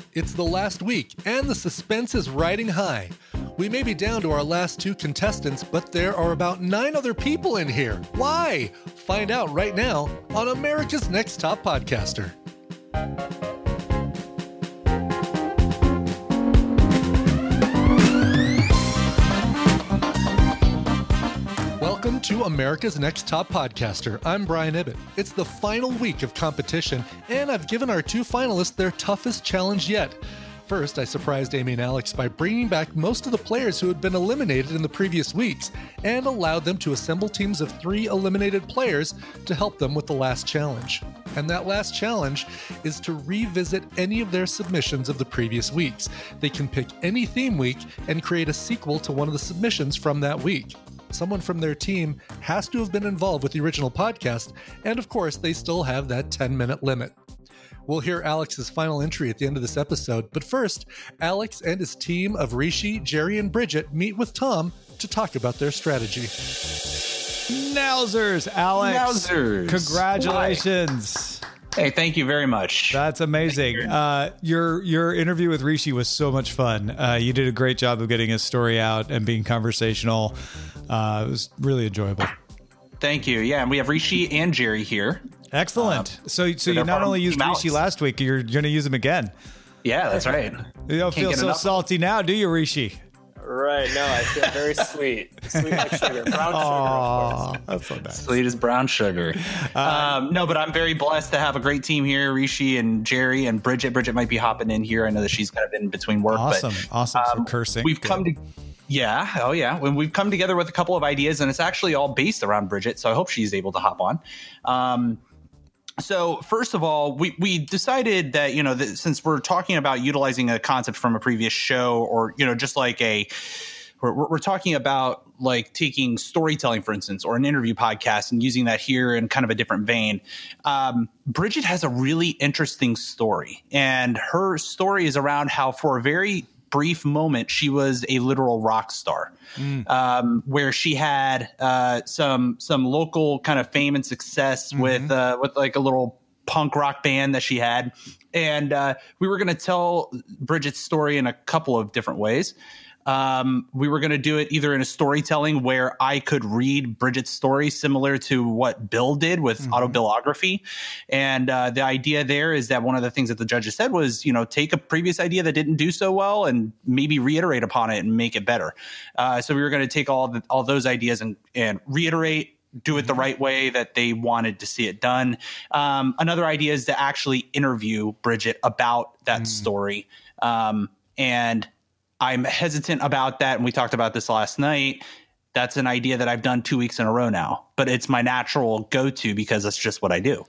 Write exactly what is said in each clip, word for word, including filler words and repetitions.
It's the last week, and the suspense is riding high. We may be down to our last two contestants, but there are about nine other people in here. Why? Find out right now on America's Next Top Podcaster. Welcome to America's Next Top Podcaster. I'm Brian Ibbett. It's the final week of competition, and I've given our two finalists their toughest challenge yet. First, I surprised Amy and Alex by bringing back most of the players who had been eliminated in the previous weeks and allowed them to assemble teams of three eliminated players to help them with the last challenge. And that last challenge is to revisit any of their submissions of the previous weeks. They can pick any theme week and create a sequel to one of the submissions from that week. Someone from their team has to have been involved with the original podcast, and of course, they still have that ten-minute limit. We'll hear Alex's final entry at the end of this episode, but first, Alex and his team of Rishi, Jerry, and Bridget meet with Tom to talk about their strategy. Nowzers, Alex. Nowzers. Congratulations. Hi. Hey, thank you very much. That's amazing. You. Uh, your your interview with Rishi was so much fun. Uh, you did a great job of getting his story out and being conversational. Uh, it was really enjoyable. Thank you. Yeah, and we have Rishi and Jerry here. Excellent. Um, so so you not only used Rishi last week, you're going to use him again. Yeah, that's right. You don't Can't feel so enough. salty now, do you, Rishi? Right. No, I feel very sweet. Sweet like sugar. Brown Aww, sugar, of course. That's so nice. Sweet as brown sugar. Uh, um, no, but I'm very blessed to have a great team here. Rishi and Jerry and Bridget. Bridget might be hopping in here. I know that she's kind of in between work. Awesome. But, awesome. Um, so cursing. We've come to... Yeah. Oh, yeah. When we've come together with a couple of ideas, and it's actually all based around Bridget, so I hope she's able to hop on. Um, so first of all, we, we decided that, you know, that since we're talking about utilizing a concept from a previous show, or, you know, just like a, we're, we're talking about like taking storytelling, for instance, or an interview podcast and using that here in kind of a different vein. Um, Bridget has a really interesting story, and her story is around how for a very brief moment she was a literal rock star, mm. um, where she had uh, some some local kind of fame and success mm-hmm. with uh, with like a little punk rock band that she had, and uh, we were going to tell Bridget's story in a couple of different ways. Um, we were going to do it either in a storytelling where I could read Bridget's story similar to what Bill did with mm-hmm. autobiography. And uh, the idea there is that one of the things that the judges said was, you know, take a previous idea that didn't do so well and maybe reiterate upon it and make it better. Uh, so we were going to take all the, all those ideas and, and reiterate, do it the right way that they wanted to see it done. Um, another idea is to actually interview Bridget about that mm. story. Um, and I'm hesitant about that, and we talked about this last night. That's an idea that I've done two weeks in a row now, but it's my natural go-to because that's just what I do.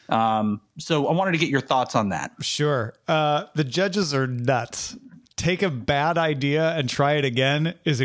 Um, so I wanted to get your thoughts on that. Sure. Uh, the judges are nuts. Take a bad idea and try it again is a,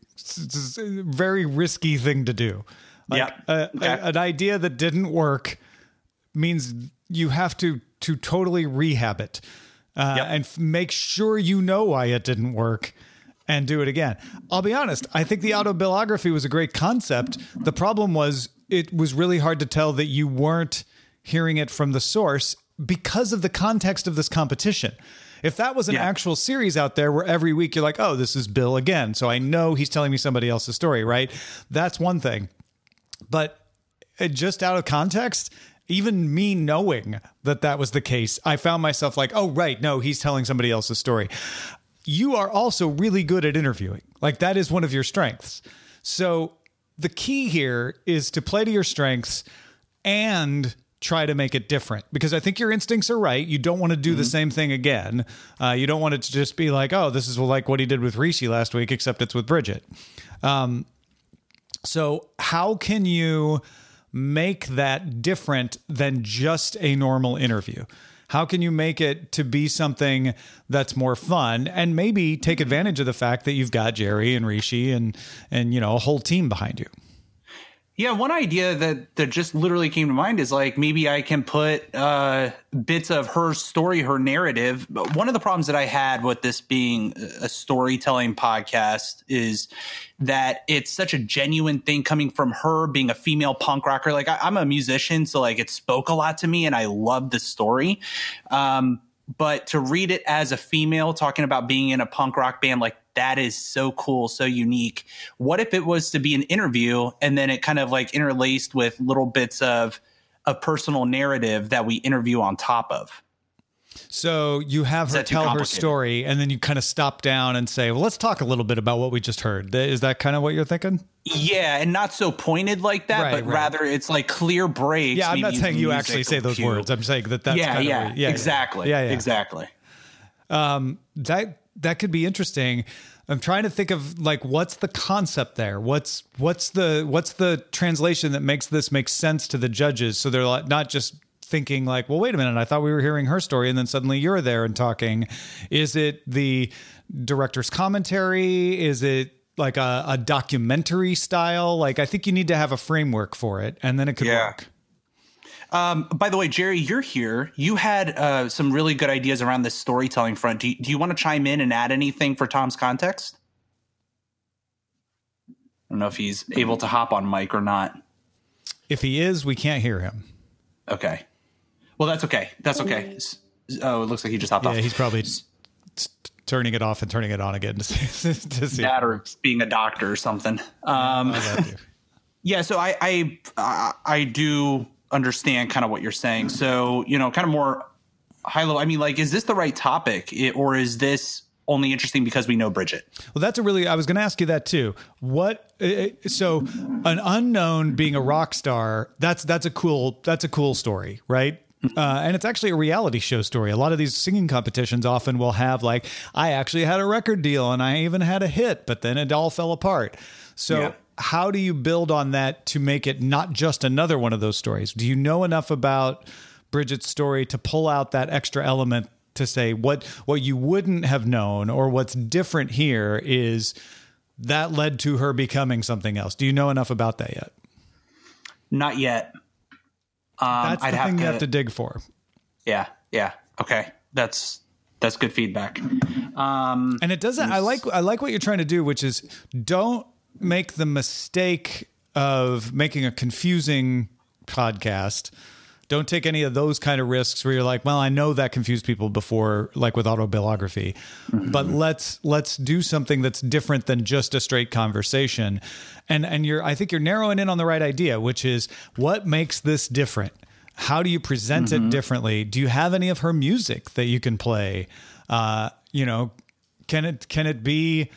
is a very risky thing to do. Like yeah. a, okay. a, an idea that didn't work means you have to to totally rehab it. Uh, yep. And f- make sure you know why it didn't work and do it again. I'll be honest. I think the autobiography was a great concept. The problem was it was really hard to tell that you weren't hearing it from the source because of the context of this competition. If that was an yeah. actual series out there where every week you're like, oh, this is Bill again, so I know he's telling me somebody else's story, right? That's one thing. But it just out of context, even me knowing that that was the case, I found myself like, oh, right, no, he's telling somebody else's story. You are also really good at interviewing. Like, that is one of your strengths. So the key here is to play to your strengths and try to make it different, because I think your instincts are right. You don't want to do mm-hmm. the same thing again. Uh, you don't want it to just be like, oh, this is like what he did with Rishi last week, except it's with Bridget. Um, so how can you make that different than just a normal interview? How can you make it to be something that's more fun and maybe take advantage of the fact that you've got Jerry and Rishi and, and, you know, a whole team behind you? Yeah, one idea that, that just literally came to mind is like maybe I can put uh, bits of her story, her narrative. But one of the problems that I had with this being a storytelling podcast is that it's such a genuine thing coming from her being a female punk rocker. Like I, I'm a musician, so like it spoke a lot to me and I love the story. Um, but to read it as a female talking about being in a punk rock band, like that is so cool, so unique. What if it was to be an interview and then it kind of like interlaced with little bits of a personal narrative that we interview on top of? So you have her tell her story and then you kind of stop down and say, well, let's talk a little bit about what we just heard. Is that kind of what you're thinking? Yeah, and not so pointed like that, right, but right. rather it's like clear breaks. Yeah, I'm not saying you actually say those cue. words. I'm saying that that's yeah, kind yeah, of yeah, exactly. Yeah, yeah. Exactly. Um, that that could be interesting. I'm trying to think of like what's the concept there? What's what's the what's the translation that makes this make sense to the judges? So they're like, not just thinking like, well, wait a minute, I thought we were hearing her story, and then suddenly you're there and talking. Is it the director's commentary? Is it like a, a documentary style? Like, I think you need to have a framework for it, and then it could Yeah. work. Um, by the way, Jerry, you're here. You had uh, some really good ideas around this storytelling front. Do you, do you want to chime in and add anything for Tom's context? I don't know if he's able to hop on mic or not. If he is, we can't hear him. Okay. Well, that's okay. That's okay. S- Oh, it looks like he just hopped Yeah, off. he's probably s- s- turning it off and turning it on again to see, to see That or being a doctor or something. Um, yeah, so I, I I I do understand kind of what you're saying. So, you know, kind of more high level. I mean, like, is this the right topic, it, or is this only interesting because we know Bridget? Well, that's a really, I was going to ask you that too. What, uh, so an unknown being a rock star, that's, that's a cool, that's a cool story, right? Uh, and it's actually a reality show story. A lot of these singing competitions often will have like, I actually had a record deal and I even had a hit, but then it all fell apart. So Yeah. how do you build on that to make it not just another one of those stories? Do you know enough about Bridget's story to pull out that extra element to say what, what you wouldn't have known or what's different here is that led to her becoming something else? Do you know enough about that yet? Not yet. Um, That's the I'd thing have to, you have to dig for. Yeah, yeah. Okay, that's that's good feedback. Um, And it doesn't, I like, I like what you're trying to do, which is don't make the mistake of making a confusing podcast. Don't take any of those kind of risks where you're like, well, I know that confused people before, like with autobiography, mm-hmm. but let's, let's do something that's different than just a straight conversation. And, and you're, I think you're narrowing in on the right idea, which is what makes this different? How do you present mm-hmm. it differently? Do you have any of her music that you can play? Uh, you know, can it, can it be,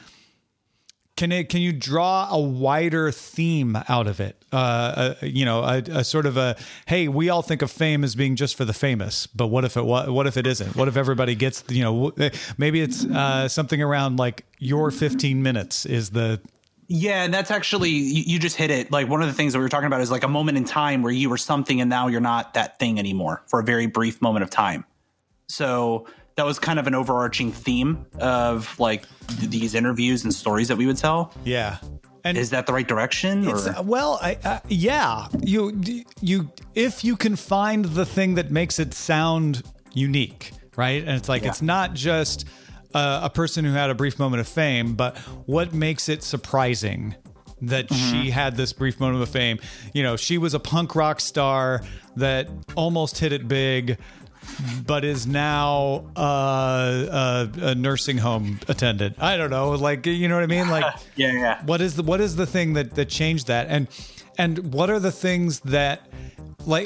Can it? Can you draw a wider theme out of it? Uh, a, you know, a, a sort of a hey, we all think of fame as being just for the famous, but what if it? What, what if it isn't? What if everybody gets? You know, maybe it's uh, something around like your fifteen minutes is the. Yeah, and that's actually you, you just hit it. Like one of the things that we were talking about is like a moment in time where you were something and now you're not that thing anymore for a very brief moment of time. So that was kind of an overarching theme of like th- these interviews and stories that we would tell. Yeah. And is that the right direction? Or? Well, I, uh, yeah, you, you, if you can find the thing that makes it sound unique, right? And it's like, yeah. it's not just uh, a person who had a brief moment of fame, but what makes it surprising that mm-hmm. she had this brief moment of fame. You know, she was a punk rock star that almost hit it big, but is now uh, a, a nursing home attendant. I don't know, like, you know what I mean? Like, yeah, yeah. What is the what is the thing that that changed that? And and what are the things that, like,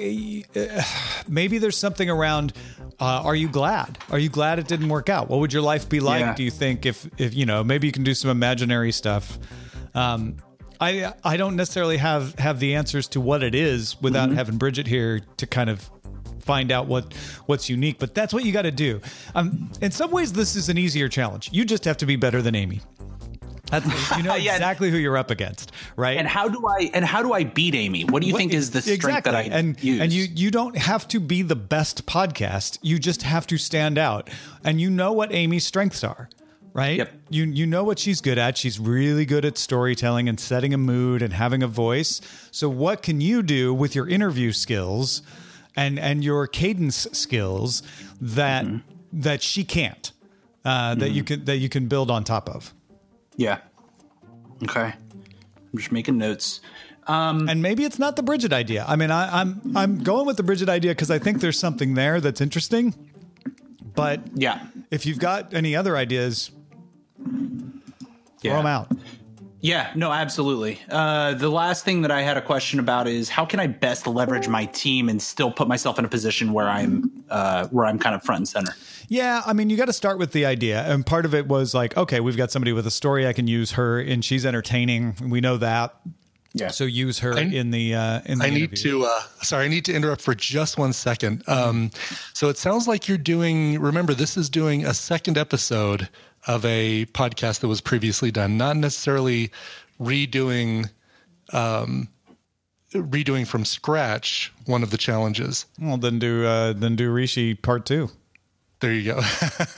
maybe there's something around. Uh, are you glad? Are you glad it didn't work out? What would your life be like? Yeah. Do you think if if you know, maybe you can do some imaginary stuff. Um, I I don't necessarily have have the answers to what it is without mm-hmm. having Bridget here to kind of find out what what's unique, but that's what you got to do. Um, in some ways, this is an easier challenge. You just have to be better than Amy. That's, you know yeah. exactly who you're up against, right? And how do I and how do I beat Amy? What do you what, think is the strength exactly. that I and, use? And you you don't have to be the best podcast. You just have to stand out, and you know what Amy's strengths are. Right? Yep. You you know what she's good at. She's really good at storytelling and setting a mood and having a voice. So what can you do with your interview skills and and your cadence skills that mm-hmm. that she can't? Uh, mm-hmm. that you can that you can build on top of. Yeah. Okay. I'm just making notes. Um, and maybe it's not the Bridget idea. I mean, I, I'm I'm going with the Bridget idea because I think there's something there that's interesting. But yeah, if you've got any other ideas, yeah. throw them out. Yeah, no, absolutely. Uh, the last thing that I had a question about is how can I best leverage my team and still put myself in a position where I'm uh, where I'm kind of front and center. Yeah, I mean, you got to start with the idea. And part of it was like, okay, we've got somebody with a story. I can use her, and she's entertaining. We know that. Yeah. So use her I, in the uh, in the I need interview. to. Uh, sorry, I need to interrupt for just one second. Um, so it sounds like you're doing. Remember, this is doing a second episode of a podcast that was previously done, not necessarily redoing, um, redoing from scratch one of the challenges. Well, then do uh, then do Rishi part two. There you go.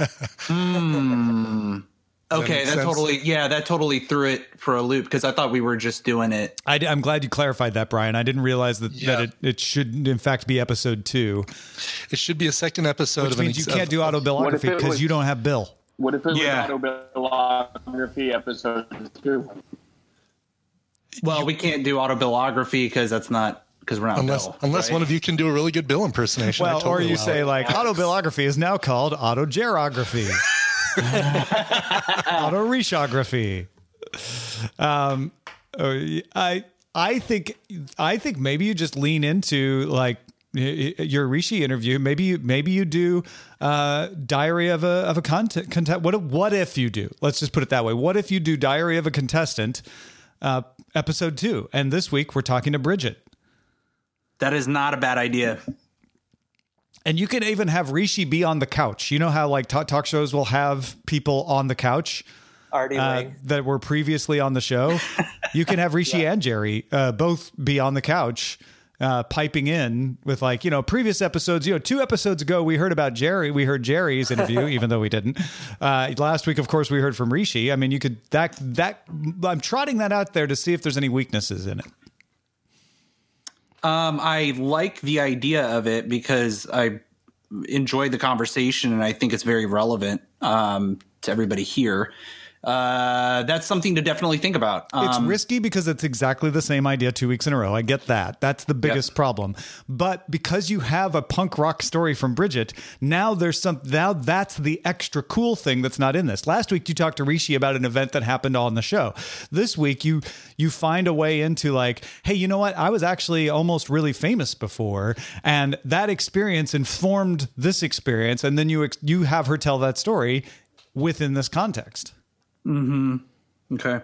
mm. Okay, that, that totally, yeah, that totally threw it for a loop because I thought we were just doing it. I, I'm glad you clarified that, Brian. I didn't realize that, yeah. that it, it should, in fact, be episode two. It should be a second episode. Which of means an, you can't do autobiography because you don't have Bill. What if it was yeah. autobiography episode two? Well, we can't do autobiography because that's not, because we're not unless, Bill. Unless right? one of you can do a really good Bill impersonation. Well, totally or you say, it. like, autobiography is now called autogerography. Autoreshography. Um, I I think I think maybe you just lean into like your Rishi interview. Maybe you maybe you do uh, Diary of a of a content contest. What what if you do? Let's just put it that way. What if you do Diary of a Contestant, uh, episode two? And this week we're talking to Bridget. That is not a bad idea. And you can even have Rishi be on the couch. You know how like talk, talk shows will have people on the couch Artie uh, Lang. that were previously on the show. You can have Rishi yeah. and Jerry uh, both be on the couch uh, piping in with like, you know, previous episodes. You know, two episodes ago, we heard about Jerry. We heard Jerry's interview, even though we didn't. Uh, last week, of course, we heard from Rishi. I mean, you could that that I'm trotting that out there to see if there's any weaknesses in it. Um, I like the idea of it because I enjoyed the conversation and I think it's very relevant um, to everybody here. Uh, that's something to definitely think about. Um, it's risky because it's exactly the same idea two weeks in a row. I get that. That's the biggest yep. problem. But because you have a punk rock story from Bridget, now there's some, now that's the extra cool thing that's not in this. Last week you talked to Rishi about an event that happened on the show. This week you, you find a way into like, hey, you know what? I was actually almost really famous before. And that experience informed this experience. And then you, ex- you have her tell that story within this context. Mm-hmm. Okay.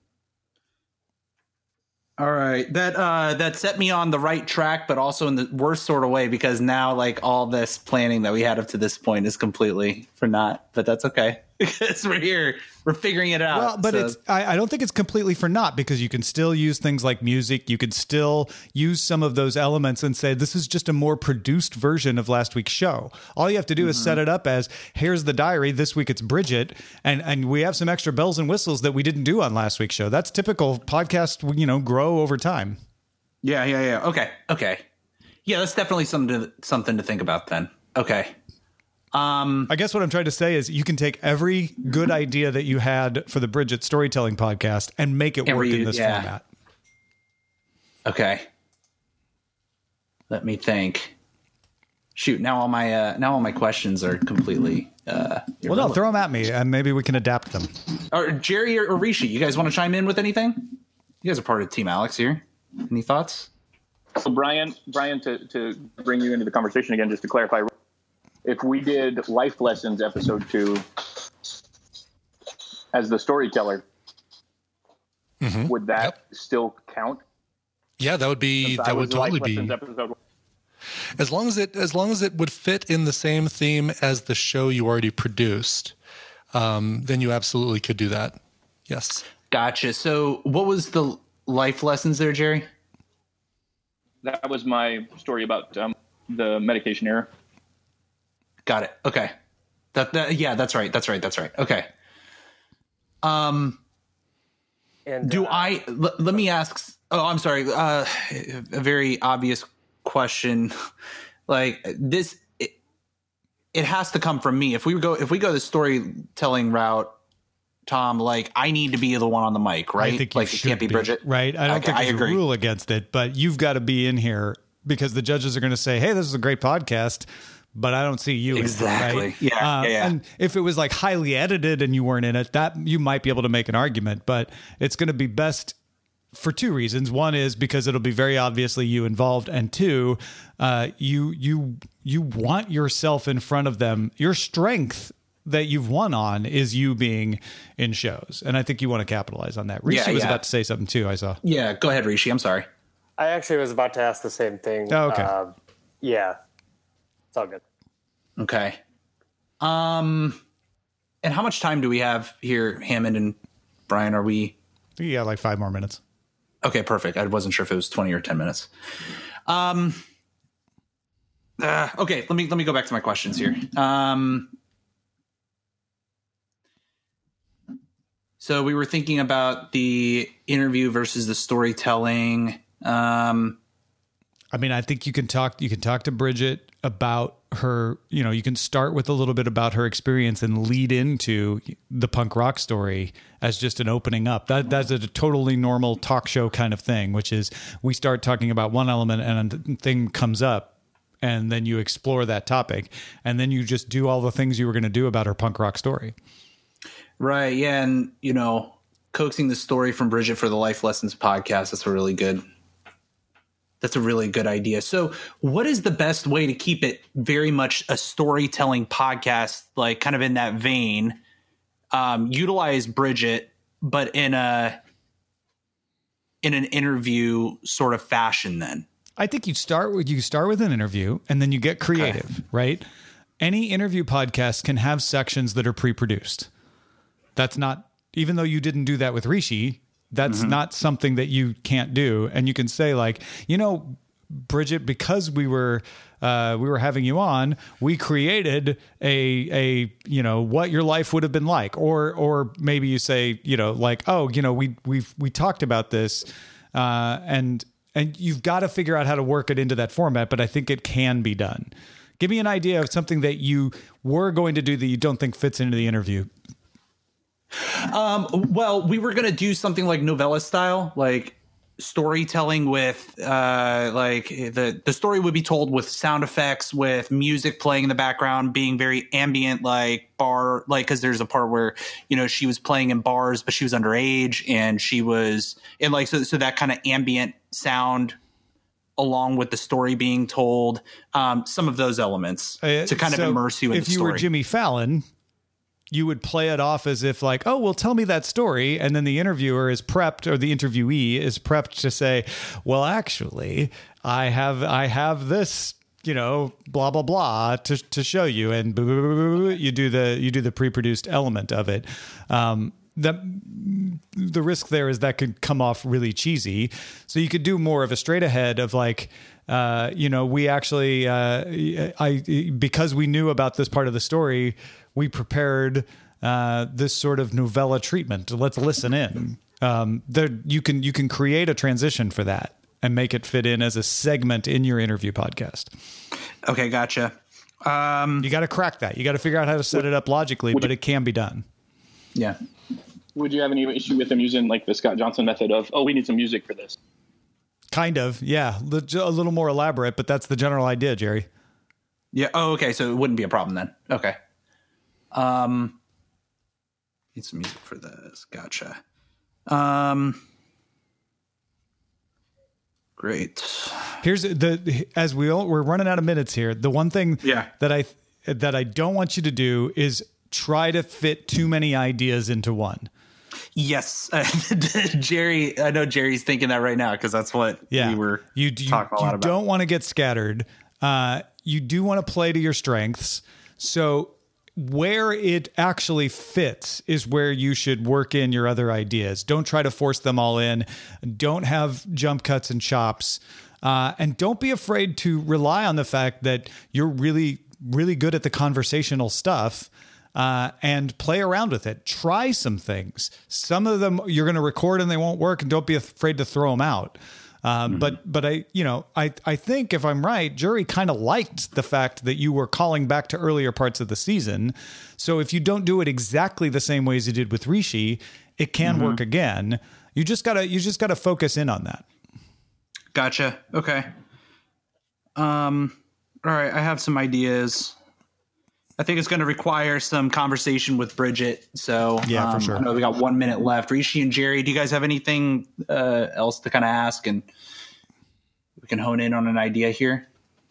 All right. That uh, that set me on the right track, but also in the worst sort of way, because now like all this planning that we had up to this point is completely for naught. But that's okay because we're here. We're figuring it out. Well, but so. it's I, I don't think it's completely for naught because you can still use things like music. You could still use some of those elements and say this is just a more produced version of last week's show. All you have to do mm-hmm. is set it up as here's the diary. This week it's Bridget, and and we have some extra bells and whistles that we didn't do on last week's show. That's typical podcast. You know, grow over time. Yeah, yeah, yeah. Okay, okay. Yeah, that's definitely something to, something to think about then. Okay. Um, I guess what I'm trying to say is you can take every good idea that you had for the Bridget storytelling podcast and make it work you, in this yeah. format. Okay. Let me think. Shoot, now all my uh, now all my questions are completely uh, well, no, throw them at me and maybe we can adapt them. Or Jerry or, or Rishi, you guys want to chime in with anything? You guys are part of Team Alex here. Any thoughts? So Brian, Brian, to, to bring you into the conversation again, just to clarify, if we did Life Lessons episode two as the storyteller, mm-hmm. would that yep. still count? Yeah, that would be that would totally be. Episode. As long as it as long as it would fit in the same theme as the show you already produced, um, then you absolutely could do that. Yes. Gotcha. So, what was the life lessons there, Jerry? That was my story about um, the medication error. Got it. Okay. That, that yeah, that's right. That's right. That's right. Okay. Um, and do uh, I? L- let me ask. Oh, I'm sorry. Uh, a very obvious question. Like this, it, it has to come from me. If we go, if we go the storytelling route, Tom, like I need to be the one on the mic, right? I think like it can't be, be Bridget, right? I don't okay, think I there's agree. a rule against it, but you've got to be in here because the judges are going to say, "Hey, this is a great podcast. but I don't see you exactly. in it, right? Yeah, uh, yeah, yeah. And if it was like highly edited and you weren't in it, that you might be able to make an argument, but it's going to be best for two reasons. One is because it'll be very obviously you involved, and two, uh, you you you want yourself in front of them. Your strength that you've won on is you being in shows, and I think you want to capitalize on that. Rishi yeah, was yeah. about to say something too. I saw. Yeah, go ahead, Rishi. I'm sorry. I actually was about to ask the same thing. Oh, okay. Um, yeah, it's all good. Okay. Um, and how much time do we have here, Hammond and Brian? Are we? You got like five more minutes. Okay, perfect. I wasn't sure if it was twenty or ten minutes. Um. Uh, okay, let me let me go back to my questions here. Um. So we were thinking about the interview versus the storytelling. Um, I mean, I think you can talk. You can talk to Bridget about her. You know, you can start with a little bit about her experience and lead into the punk rock story as just an opening up. That that's a totally normal talk show kind of thing, which is we start talking about one element and a thing comes up, and then you explore that topic, and then you just do all the things you were going to do about her punk rock story. right. Yeah, and you know, coaxing the story from Bridget for the Life Lessons podcast. That's a really good. That's a really good idea. So what is the best way to keep it very much a storytelling podcast, like kind of in that vein, um, utilize Bridget, but in a, in an interview sort of fashion then? I think you start with, you start with an interview and then you get creative, okay. right? Any interview podcast can have sections that are pre-produced. That's not, even though you didn't do that with Rishi, that's mm-hmm. not something that you can't do. And you can say like, you know, Bridget, because we were, uh, we were having you on, we created a, a, you know, what your life would have been like, or, or maybe you say, you know, like, oh, you know, we, we've, we talked about this, uh, and, and you've got to figure out how to work it into that format, but I think it can be done. Give me an idea of something that you were going to do that you don't think fits into the interview. Um, well, we were going to do something like novella style, like storytelling with, uh, like the, the story would be told with sound effects, with music playing in the background, being very ambient, like bar, like, cause there's a part where, you know, she was playing in bars, but she was underage and she was and like, so, so that kind of ambient sound along with the story being told, um, some of those elements uh, to kind so of immerse you in the story. If you were Jimmy Fallon, you would play it off as if like, oh, well, tell me that story. And then the interviewer is prepped, or the interviewee is prepped to say, well, actually, I have I have this, you know, blah, blah, blah to, to show you. And boo, boo, boo, boo, you do the you do the pre-produced element of it. Um, the, the risk there is that could come off really cheesy. So you could do more of a straight ahead of like, uh, you know, we actually, uh, I because we knew about this part of the story, we prepared uh, this sort of novella treatment. Let's listen in. Um, there, you can you can create a transition for that and make it fit in as a segment in your interview podcast. Okay, gotcha. Um, you got to crack that. You got to figure out how to set it up logically, but it can be done. Yeah. Would you have any issue with them using like the Scott Johnson method of, oh, we need some music for this? Kind of, yeah. A little more elaborate, but that's the general idea, Jerry. Yeah. Oh, okay. So it wouldn't be a problem then. Okay. Um, need some music for this. Gotcha. Um, great. Here's the, as we all, we're running out of minutes here. The one thing yeah. that I, that I don't want you to do is try to fit too many ideas into one. Yes. Jerry, I know Jerry's thinking that right now, because that's what yeah. we were you, you, talking a lot you about. You don't want to get scattered. Uh, you do want to play to your strengths. So where it actually fits is where you should work in your other ideas. Don't try to force them all in. Don't have jump cuts and chops. Uh, and don't be afraid to rely on the fact that you're really, really good at the conversational stuff. Uh, and play around with it. Try some things. Some of them you're going to record and they won't work, and don't be afraid to throw them out. Um, mm-hmm. But but I you know I I think if I'm right, Jury kind of liked the fact that you were calling back to earlier parts of the season. So if you don't do it exactly the same way as you did with Rishi, it can mm-hmm. work again. You just gotta you just gotta focus in on that. Gotcha. Okay. Um. All right, I have some ideas. I think it's going to require some conversation with Bridget. So yeah, um, for sure. I know we got one minute left. Rishi and Jerry, do you guys have anything uh, else to kind of ask? And we can hone in on an idea here.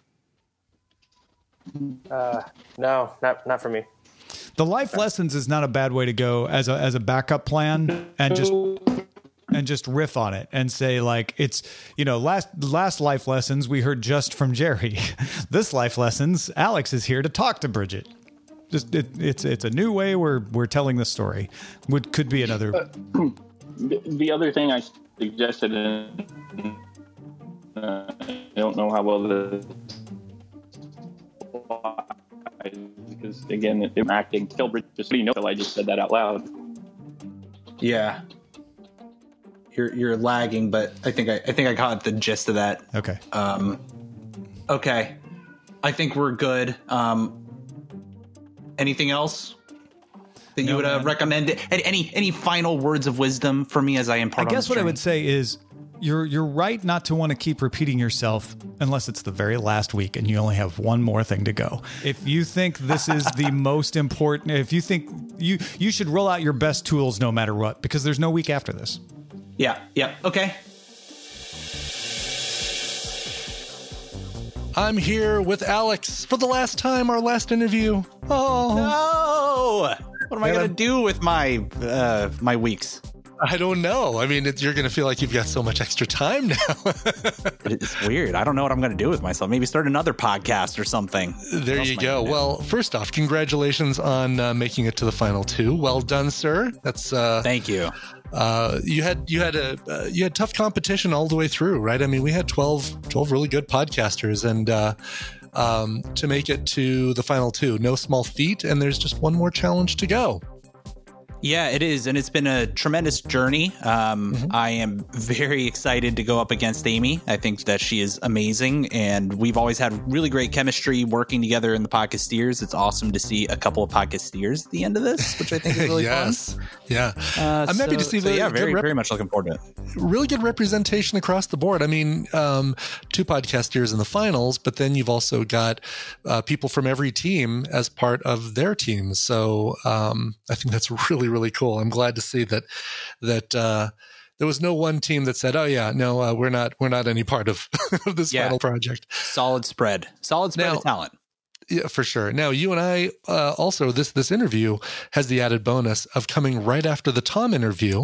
Uh, no, not not for me. The life lessons is not a bad way to go as a as a backup plan, and just and just riff on it and say, like, it's, you know, last last life lessons we heard just from Jerry. This life lessons, Alex is here to talk to Bridget. Just it, it's it's a new way we're we're telling the story. Would could be another. Uh, the, the other thing I suggested, in, uh, I don't know how well the. Because again, it, it acting still just you know I just said that out loud. Yeah, you're you're lagging, but I think I, I think I caught the gist of that. Okay. Um, okay, I think we're good. Um, anything else that you No, would uh, man. recommend? Any any final words of wisdom for me as I impart? I on guess this what I journey? would say is you're you're right not to want to keep repeating yourself unless it's the very last week and you only have one more thing to go. If you think this is the most important, if you think you you should roll out your best tools no matter what, because there's no week after this. Yeah. Yeah. Okay. I'm here with Alex for the last time, our last interview. Oh, No. What am I Man, gonna I'm- do with my uh, my weeks? I don't know. I mean, it, you're going to feel like you've got so much extra time now. But it's weird. I don't know what I'm gonna do with myself. Maybe start another podcast or something. There What else you am I go. gonna do? Well, first off, congratulations on uh, making it to the final two. Well done, sir. That's uh, Thank you. uh, you had you had a uh, you had tough competition all the way through, right? I mean, we had twelve, twelve really good podcasters, and uh, um, to make it to the final two, no small feat. And there's just one more challenge to go. Yeah, it is. And it's been a tremendous journey. Um, Mm-hmm. I am very excited to go up against Amy. I think that she is amazing. And we've always had really great chemistry working together in the Podcasteers. It's awesome to see a couple of Podcasteers at the end of this, which I think is really yes, yeah. fun. Uh, I'm happy to so- see so the yeah, good very, rep- very much looking forward to it. really good representation across the board. I mean, um, two podcasters in the finals, but then you've also got uh, people from every team as part of their team. So um, I think that's really, really cool. I'm glad to see that that uh, there was no one team that said, "Oh yeah, no, uh, we're not we're not any part of, of this Yeah. final project." Solid spread. Solid spread Now- of talent. Yeah, for sure. Now, you and I uh, also this this interview has the added bonus of coming right after the Tom interview.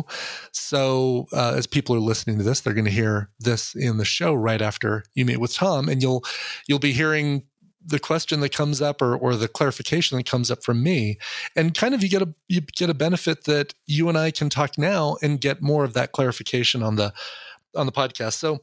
So, uh, as people are listening to this, they're going to hear this in the show right after you meet with Tom, and you'll you'll be hearing the question that comes up or or the clarification that comes up from me, and kind of you get a you get a benefit that you and I can talk now and get more of that clarification on the on the podcast. So.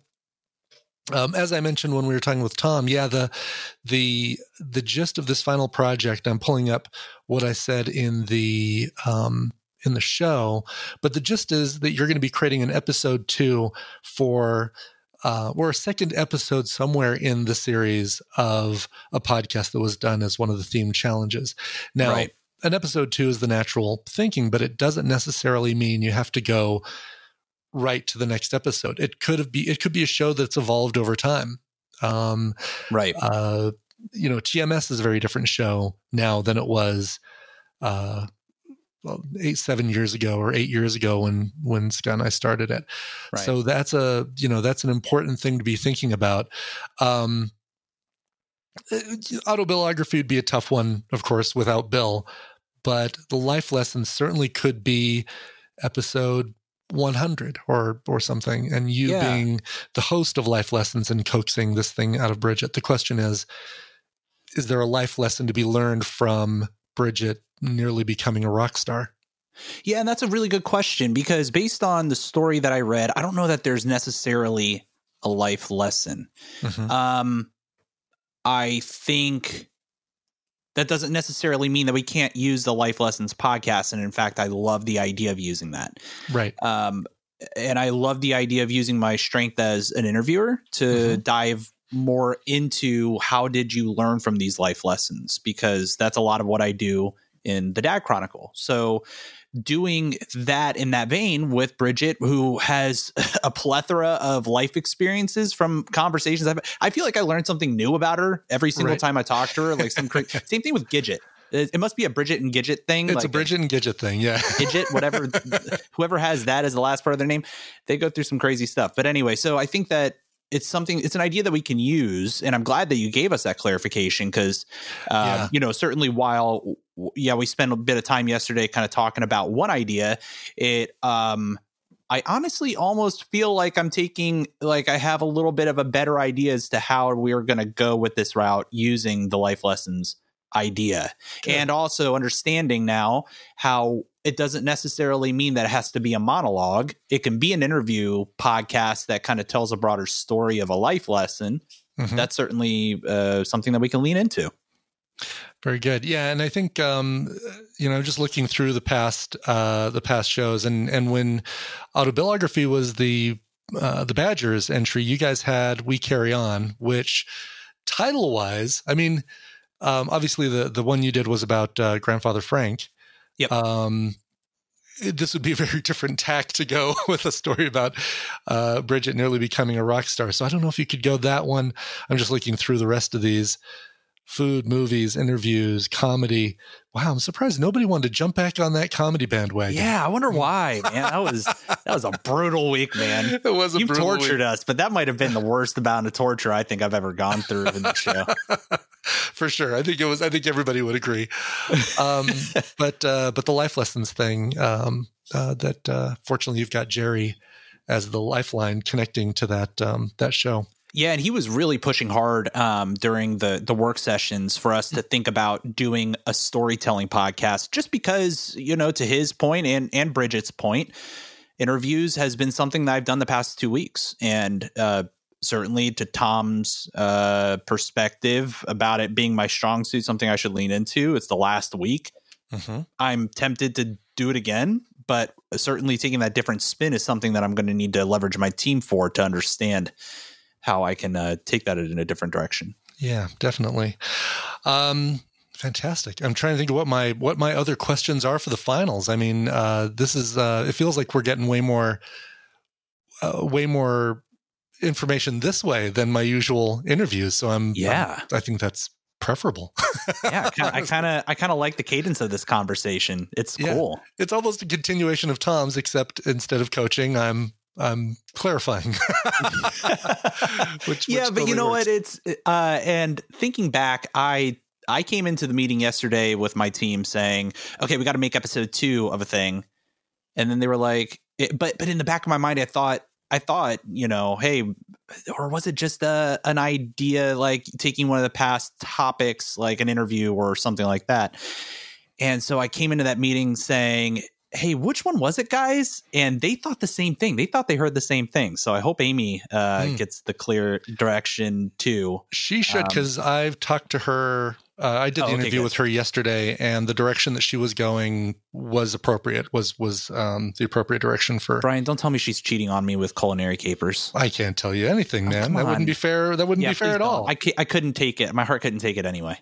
Um, as I mentioned when we were talking with Tom, yeah, the the the gist of this final project, I'm pulling up what I said in the um, in the show, but the gist is that you're going to be creating an episode two for uh, or a second episode somewhere in the series of a podcast that was done as one of the theme challenges. Now, Right. an episode two is the natural thinking, but it doesn't necessarily mean you have to go right to the next episode. It could have be it could be a show that's evolved over time. Um, Right. uh, you know, T M S is a very different show now than it was uh, well, eight, seven years ago or eight years ago when when Scott and I started it. Right. So that's a you know that's an important thing to be thinking about. Um, autobiography would be a tough one, of course, without Bill, but the life lessons certainly could be episode one hundred or or something, and you Yeah. being the host of life lessons and coaxing this thing out of Bridget. The question is, is there a life lesson to be learned from Bridget nearly becoming a rock star? Yeah, and that's a really good question because based on the story that I read, I don't know that there's necessarily a life lesson. Mhm. Um, I think that doesn't necessarily mean that we can't use the Life Lessons podcast. And in fact, I love the idea of using that. Right. Um, and I love the idea of using my strength as an interviewer to Mhm. dive more into how did you learn from these life lessons? Because that's a lot of what I do in the Dad Chronicle. So doing that in that vein with Bridget, who has a plethora of life experiences from conversations I've, I feel like I learned something new about her every single right. time I talk to her. Like some cra- same thing with Gidget. It, it must be a Bridget and Gidget thing. It's like a Bridget and Gidget thing. Yeah. Gidget, whatever, whoever has that as the last part of their name, they go through some crazy stuff. But anyway, so I think that it's something, it's an idea that we can use. And I'm glad that you gave us that clarification because, um, Yeah. you know, certainly while, yeah, we spent a bit of time yesterday kind of talking about one idea, it, um, I honestly almost feel like I'm taking, like I have a little bit of a better idea as to how we're going to go with this route using the life lessons idea. Good. And also understanding now how it doesn't necessarily mean that it has to be a monologue. It can be an interview podcast that kind of tells a broader story of a life lesson. Mm-hmm. That's certainly uh, something that we can lean into. Very good. Yeah. And I think, um, you know, just looking through the past, uh, the past shows and, and when Autobiography was the, uh, the Badgers entry, you guys had We Carry On, which title wise, I mean, um, obviously the, the one you did was about, uh, Grandfather Frank. Yep. Um, this would be a very different tack to go with a story about uh, Bridget nearly becoming a rock star. So I don't know if you could go that one. I'm just looking through the rest of these. Food, movies, interviews, comedy. Wow, I'm surprised nobody wanted to jump back on that comedy bandwagon. Yeah, I wonder why, man. That was that was a brutal week, man. It was a You've brutal tortured week. us, but that might have been the worst amount of torture I think I've ever gone through in the show. For sure. I think it was, I think everybody would agree. Um, but, uh, but the life lessons thing, um, uh, that, uh, fortunately you've got Jerry as the lifeline connecting to that, um, that show. Yeah, and he was really pushing hard um, during the the work sessions for us to think about doing a storytelling podcast, just because, you know, to his point and and Bridget's point, interviews has been something that I've done the past two weeks. And uh, certainly to Tom's uh, perspective about it being my strong suit, something I should lean into. It's the last week. Mm-hmm. I'm tempted to do it again, but certainly taking that different spin is something that I'm going to need to leverage my team for to understand how I can uh, take that in a different direction. Yeah, definitely. Um, fantastic. I'm trying to think of what my what my other questions are for the finals. I mean, uh, this is uh, it feels like we're getting way more, uh, way more information this way than my usual interviews. So I'm yeah, I'm, I think that's preferable. yeah, I kind of I kind of like the cadence of this conversation. It's yeah. cool. It's almost a continuation of Tom's, except instead of coaching, I'm. I'm clarifying. which, yeah, which but totally you know works. what? It's uh, and thinking back, I I came into the meeting yesterday with my team saying, "Okay, we got to make episode two of a thing," and then they were like, it, "But but in the back of my mind, I thought I thought you know, hey, or was it just a an idea like taking one of the past topics, like an interview or something like that?" And so I came into that meeting saying, hey, which one was it, guys? And they thought the same thing. They thought they heard the same thing. So I hope Amy uh, mm. gets the clear direction too. She should, because um, I've talked to her. Uh, I did the oh, okay, interview good. with her yesterday, and the direction that she was going was appropriate. Was was um, the appropriate direction for Brian? Don't tell me she's cheating on me with culinary capers. I can't tell you anything, oh, man. That wouldn't be fair. That wouldn't yeah, be fair at don't. all. I I couldn't take it. My heart couldn't take it anyway.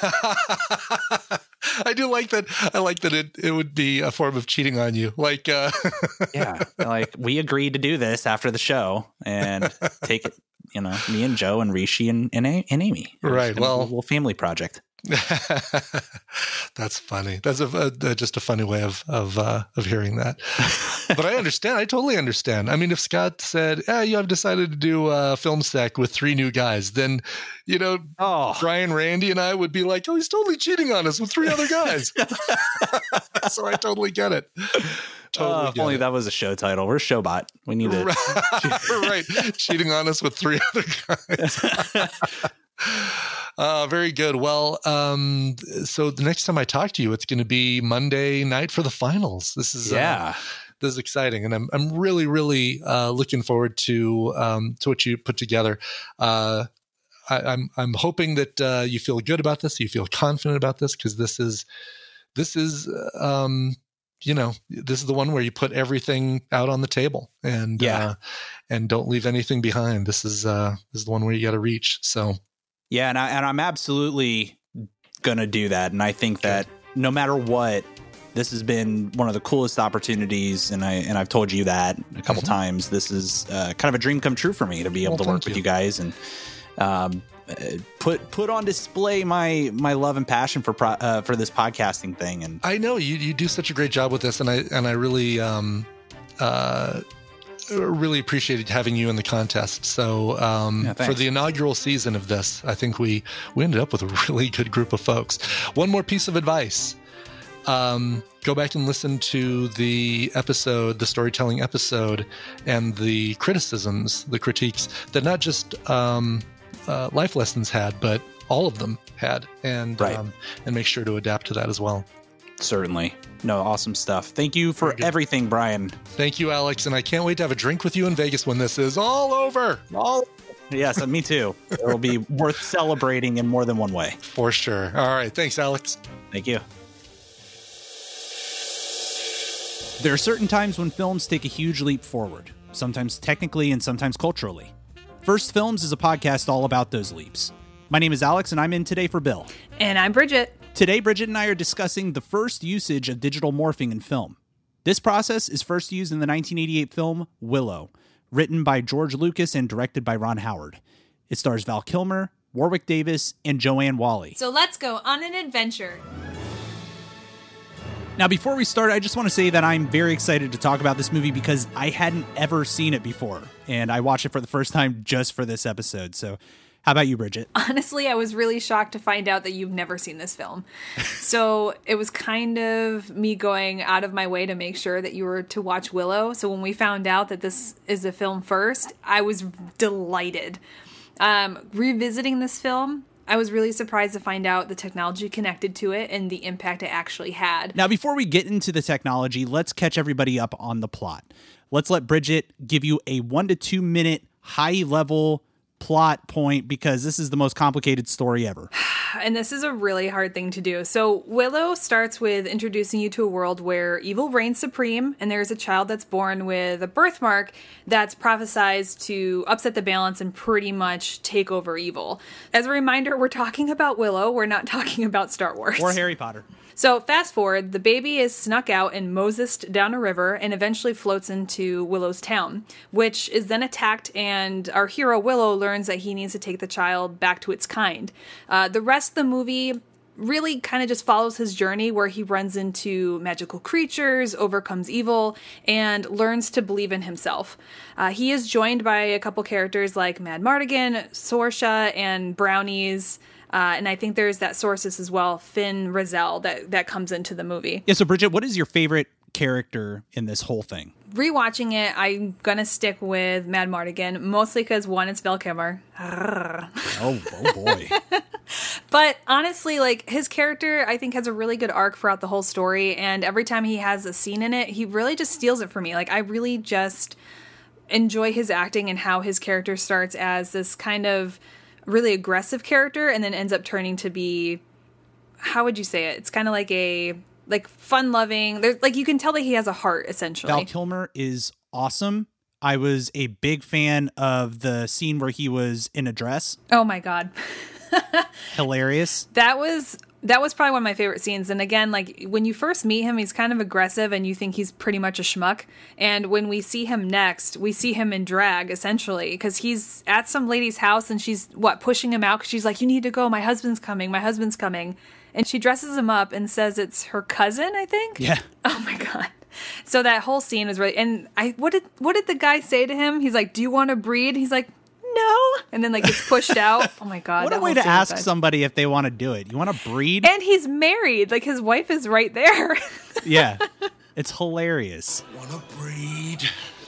I do like that. I like that it, it would be a form of cheating on you. Like, uh... yeah, like we agreed to do this after the show and take it. You know, me and Joe and Rishi and and, and Amy. Right. Well, a little family project. That's funny. That's a, a just a funny way of of uh, of hearing that. But I understand. I totally understand. I mean, if Scott said, "Yeah, you have decided to do a film stack with three new guys," then you know, oh. Brian, Randy, and I would be like, "Oh, he's totally cheating on us with three other guys." So I totally get it. Totally uh, if only it. that was a show title. We're Showbot. We need it. Right. Cheating on us with three other guys. Uh, very good. Well, um, so the next time I talk to you, it's going to be Monday night for the finals. This is yeah, uh, this is exciting, and I'm I'm really really uh, looking forward to um, to what you put together. Uh, I, I'm I'm hoping that uh, you feel good about this, you feel confident about this, because this is this is um, you know this is the one where you put everything out on the table, and yeah, uh, and don't leave anything behind. This is uh, this is the one where you got to reach. So. Yeah, and I and I'm absolutely gonna do that, and I think that no matter what, this has been one of the coolest opportunities, and I and I've told you that a couple mm-hmm. times. This is uh, kind of a dream come true for me to be able well, to work you. with you guys and um, put put on display my my love and passion for pro, uh, for this podcasting thing. And I know you you do such a great job with this, and I and I really um uh really appreciated having you in the contest. So um, yeah, for the inaugural season of this, I think we we ended up with a really good group of folks. One more piece of advice. Um, go back and listen to the episode, the storytelling episode, and the criticisms, the critiques that not just um, uh, Life Lessons had, but all of them had, and right. um, and make sure to adapt to that as well. Certainly. No, awesome stuff. Thank you for everything, Brian. Thank you, Alex, and I can't wait to have a drink with you in Vegas when this is all over. All yes, me too. It will be worth celebrating in more than one way. For sure. All right. Thanks, Alex. Thank you. There are certain times when films take a huge leap forward, sometimes technically and sometimes culturally. First Films is a podcast all about those leaps. My name is Alex, and I'm in today for Bill. And I'm Bridget. Today, Bridget and I are discussing the first usage of digital morphing in film. This process is first used in the nineteen eighty-eight film Willow, written by George Lucas and directed by Ron Howard. It stars Val Kilmer, Warwick Davis, and Joanne Whalley. So let's go on an adventure. Now, before we start, I just want to say that I'm very excited to talk about this movie because I hadn't ever seen it before, and I watched it for the first time just for this episode. So how about you, Bridget? Honestly, I was really shocked to find out that you've never seen this film. So it was kind of me going out of my way to make sure that you were to watch Willow. So when we found out that this is a film first, I was delighted. Um, revisiting this film, I was really surprised to find out the technology connected to it and the impact it actually had. Now, before we get into the technology, let's catch everybody up on the plot. Let's let Bridget give you a one to two minute high level plot point because this is the most complicated story ever. And this is a really hard thing to do. So Willow starts with introducing you to a world where evil reigns supreme, and there's a child that's born with a birthmark that's prophesized to upset the balance and pretty much take over evil. As a reminder, we're talking about Willow. We're not talking about Star Wars. Or Harry Potter. So fast forward, the baby is snuck out and Mosesed down a river and eventually floats into Willow's town, which is then attacked, and our hero Willow learns that he needs to take the child back to its kind. Uh, the rest of the movie really kind of just follows his journey where he runs into magical creatures, overcomes evil, and learns to believe in himself. Uh, he is joined by a couple characters like Madmartigan, Sorsha, and Brownies. Uh, and I think there's that Sorceress as well, Finn Rizal, that, that comes into the movie. Yeah, so Bridget, what is your favorite character in this whole thing? Rewatching it, I'm going to stick with Madmartigan, mostly because, one, it's Val Kilmer. Oh, oh boy. But honestly, like, his character, I think, has a really good arc throughout the whole story, and every time he has a scene in it, he really just steals it for me. Like, I really just enjoy his acting and how his character starts as this kind of really aggressive character and then ends up turning to be, how would you say it? It's kind of like a like fun loving. There's like you can tell that he has a heart essentially. Val Kilmer is awesome. I was a big fan of the scene where he was in a dress. Oh my God. Hilarious. That was that was probably one of my favorite scenes. And again, like when you first meet him, he's kind of aggressive and you think he's pretty much a schmuck. And when we see him next, we see him in drag essentially because he's at some lady's house and she's what pushing him out because she's like, you need to go. My husband's coming. My husband's coming. And she dresses him up and says it's her cousin, I think. Yeah. Oh my God. So that whole scene was really, and I, what did, what did the guy say to him? He's like, do you want to breed? He's like, no. And then like gets pushed out. Oh my God. What a way to ask somebody if they want to do it. You want to breed? And he's married. Like his wife is right there. Yeah. It's hilarious. Wanna breed?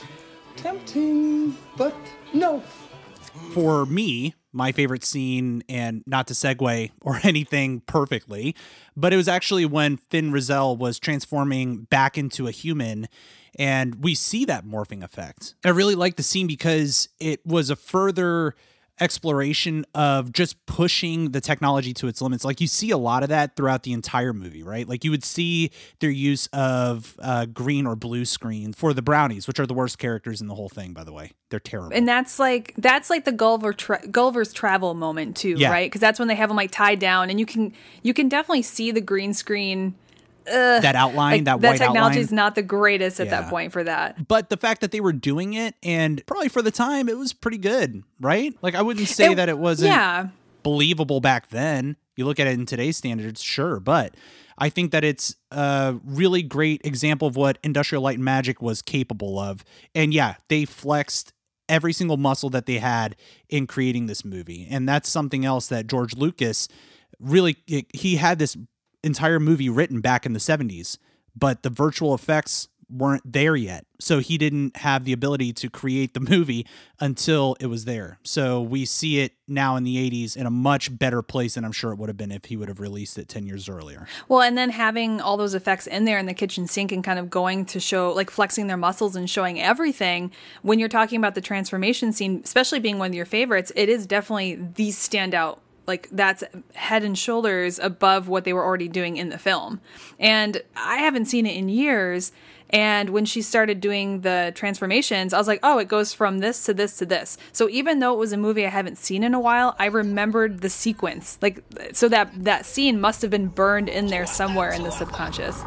Tempting, but no. For me, my favorite scene, and not to segue or anything perfectly, but it was actually when Finn Rizal was transforming back into a human, and we see that morphing effect. I really like the scene because it was a further exploration of just pushing the technology to its limits. Like you see a lot of that throughout the entire movie, right? Like you would see their use of uh, green or blue screen for the brownies, which are the worst characters in the whole thing, by the way. They're terrible. And that's like that's like the Gulliver tra- Gulliver's Travel moment too, Yeah. right? Because that's when they have them like tied down, and you can you can definitely see the green screen. Ugh, that outline, like, that that white technology outline. is not the greatest at Yeah. that point for that. But the fact that they were doing it, and probably for the time, it was pretty good, right? Like I wouldn't say It- that it wasn't yeah. believable back then. You look at it in today's standards, sure, but I think that it's a really great example of what Industrial Light and Magic was capable of. And yeah, they flexed every single muscle that they had in creating this movie. And that's something else that George Lucas really, he had this entire movie written back in the seventies, but the virtual effects weren't there yet. So he didn't have the ability to create the movie until it was there. So we see it now in the eighties in a much better place than I'm sure it would have been if he would have released it ten years earlier. Well, and then having all those effects in there in the kitchen sink and kind of going to show, like flexing their muscles and showing everything. When you're talking about the transformation scene, especially being one of your favorites, it is definitely the standout. Like that's head and shoulders above what they were already doing in the film. And I haven't seen it in years. And when she started doing the transformations, I was like, oh, it goes from this to this to this. So even though it was a movie I haven't seen in a while, I remembered the sequence. Like, so that, that scene must have been burned in there somewhere in the subconscious.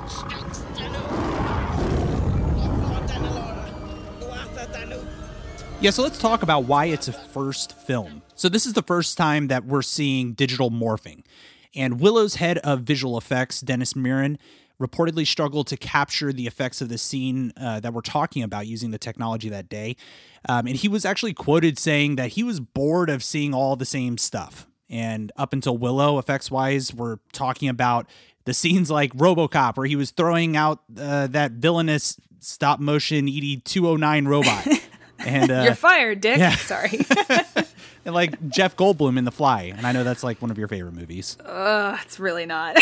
Yeah, so let's talk about why it's a first film. So this is the first time that we're seeing digital morphing. And Willow's head of visual effects, Dennis Muren, reportedly struggled to capture the effects of the scene uh, that we're talking about using the technology that day. Um, and he was actually quoted saying that he was bored of seeing all the same stuff. And up until Willow, effects-wise, we're talking about the scenes like RoboCop, where he was throwing out uh, that villainous stop-motion E D two oh nine robot. And uh, You're fired, Dick. yeah. Sorry. And like Jeff Goldblum in The Fly. And I know that's like one of your favorite movies. Ugh, it's really not.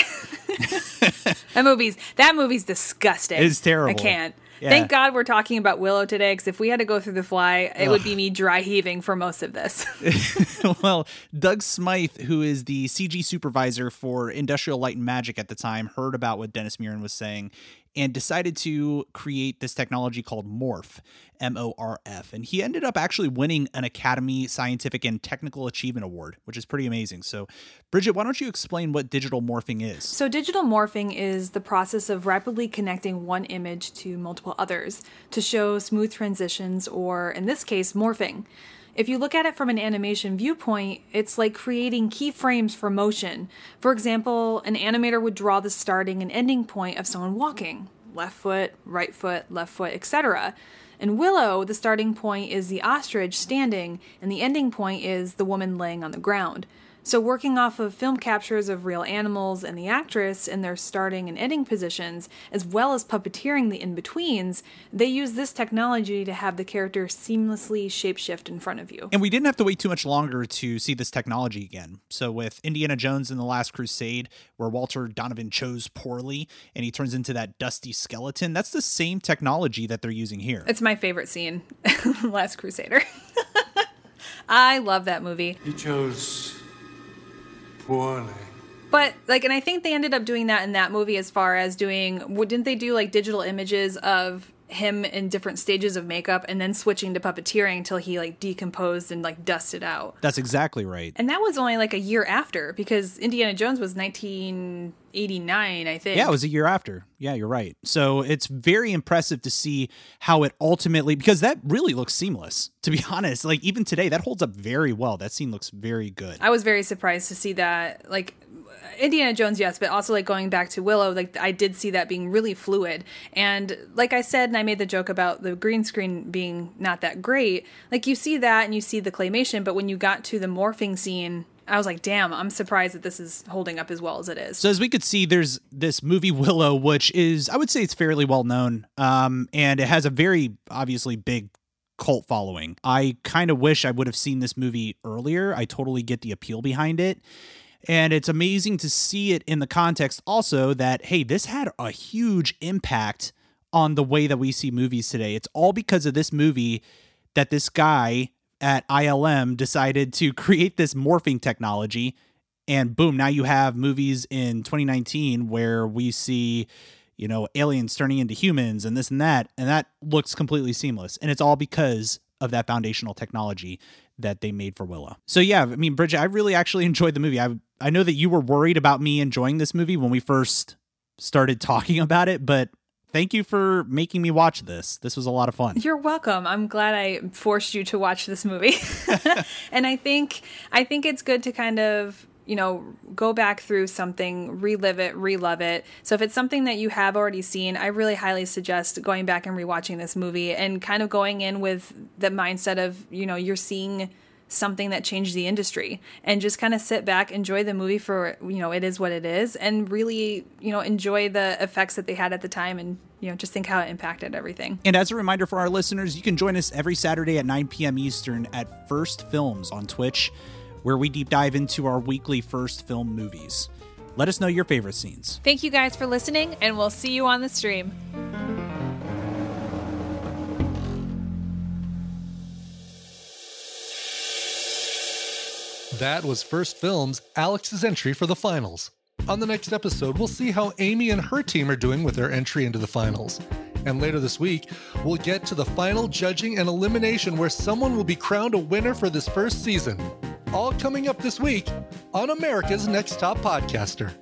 that movie's that movie's disgusting. It's terrible. I can't. Yeah. Thank God we're talking about Willow today, because if we had to go through The Fly, it would be me dry heaving for most of this. Well, Doug Smythe, who is the C G supervisor for Industrial Light and Magic at the time, heard about what Dennis Muren was saying and decided to create this technology called Morph, M O R F. And he ended up actually winning an Academy Scientific and Technical Achievement Award, which is pretty amazing. So, Bridget, why don't you explain what digital morphing is? So digital morphing is the process of rapidly connecting one image to multiple others to show smooth transitions, or in this case, morphing. If you look at it from an animation viewpoint, it's like creating keyframes for motion. For example, an animator would draw the starting and ending point of someone walking. Left foot, right foot, left foot, et cetera. In Willow, the starting point is the ostrich standing, and the ending point is the woman laying on the ground. So working off of film captures of real animals and the actress in their starting and ending positions, as well as puppeteering the in-betweens, they use this technology to have the character seamlessly shapeshift in front of you. And we didn't have to wait too much longer to see this technology again. So with Indiana Jones and the Last Crusade, where Walter Donovan chose poorly and he turns into that dusty skeleton, that's the same technology that they're using here. It's my favorite scene, Last Crusader. I love that movie. You chose poorly. But, like, and I think they ended up doing that in that movie as far as doing, didn't they do, like, digital images of him in different stages of makeup and then switching to puppeteering until he, like, decomposed and, like, dusted out? That's exactly right. And that was only, like, a year after, because Indiana Jones was nineteen eighty-nine, I think. Yeah, it was a year after. Yeah, you're right. So it's very impressive to see how it ultimately, because that really looks seamless, to be honest. Like, even today, that holds up very well. That scene looks very good. I was very surprised to see that, like, Indiana Jones, yes, but also, like, going back to Willow, like, I did see that being really fluid. And like I said, and I made the joke about the green screen being not that great, like, you see that and you see the claymation, but when you got to the morphing scene, I was like, damn, I'm surprised that this is holding up as well as it is. So as we could see, there's this movie Willow, which is, I would say it's fairly well known. Um, and it has a very obviously big cult following. I kind of wish I would have seen this movie earlier. I totally get the appeal behind it. And it's amazing to see it in the context also that, hey, this had a huge impact on the way that we see movies today. It's all because of this movie that this guy at I L M decided to create this morphing technology, and boom, now you have movies in twenty nineteen where we see, you know, aliens turning into humans and this and that, and that looks completely seamless. And it's all because of that foundational technology that they made for Willow. So yeah, I mean, Bridget, I really actually enjoyed the movie. I I know that you were worried about me enjoying this movie when we first started talking about it, but thank you for making me watch this. This was a lot of fun. You're welcome. I'm glad I forced you to watch this movie. And I think I think it's good to kind of, you know, go back through something, relive it, relove it. So if it's something that you have already seen, I really highly suggest going back and rewatching this movie and kind of going in with the mindset of, you know, you're seeing something that changed the industry, and just kind of sit back, enjoy the movie for, you know, it is what it is, and really, you know, enjoy the effects that they had at the time, and, you know, just think how it impacted everything. And as a reminder for our listeners, you can join us every Saturday at nine p.m. Eastern at First Films on Twitch, where we deep dive into our weekly First Film movies. Let us know your favorite scenes. Thank you guys for listening, and we'll see you on the stream. That was First Films' Alex's entry for the finals. On the next episode, we'll see how Amy and her team are doing with their entry into the finals. And later this week, we'll get to the final judging and elimination where someone will be crowned a winner for this first season. All coming up this week on America's Next Top Podcaster.